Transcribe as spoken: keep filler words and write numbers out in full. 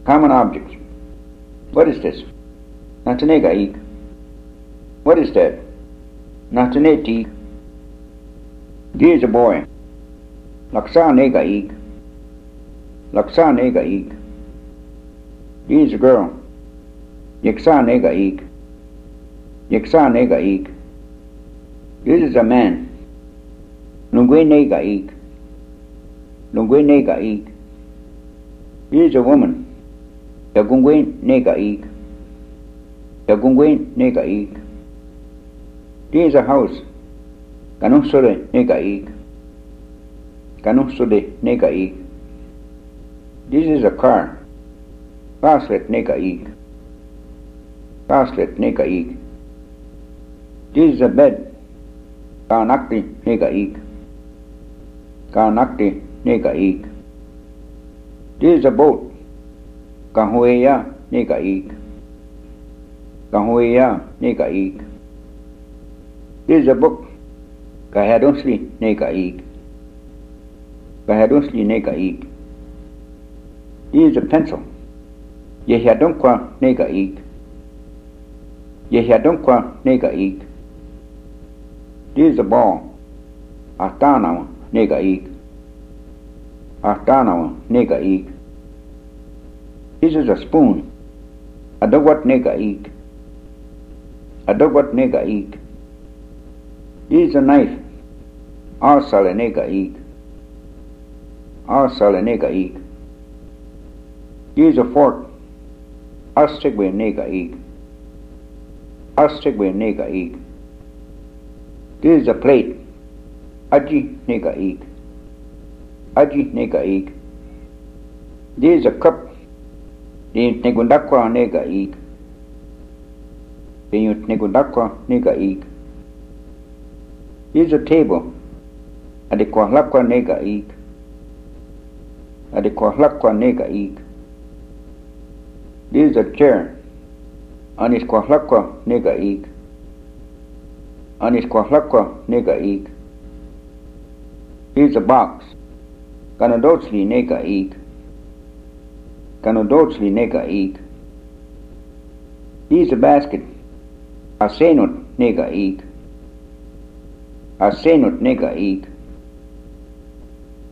Common objects. What is this? Natanega ik. What is that? Nataneti. He is a boy. Laksa nega ik. Laksa nega ik. He is a girl. Yaksa nega ik. Yaksa nega ik. This is a man. Lungwe nega ik. Lungwe nega ik. He is a woman. Yagungwe nega ik. Yagungwe nega ik. This is a house. Kanusure nega ik. Kanusure nega ik. This is a car. Paslet nega ik. Paslet nega ik. This is a bed. Kanakti nega ik. Kanakti nega ik. This is a boat. Kahueya nega ik. Kahueya nega ik. This is a book. Kahadonsli nega ik. Kahadonsli nega ik. This is a pencil. Yehadonkwa nega ik. Yehadonkwa nega ik. This is a ball. Ahtanawa nega ik. Ahtanawa nega ik. This is a spoon. Adogwat nega ik. Adogwat nega ik. This is a knife. Arsale nega ik. Arsale nega ik. This is a fork. Astegwe nega ik. Astegwe nega ik. This is a plate. Aji nega ik. Aji nega ik. This is a cup. Din negundakwa nega ik. Din negundakwa nega ik. This is a table. Adikwahlakwa nega ik. Adikwahlakwa nega ik. This is a chair. Aniskwahlakwa nega ik. Aniskwahlakwa nega ik. This is a box. Kanadotsli nega ik. Kanadotsli nega ik. This is a basket. Asenut nega ik. Asenut nega ik.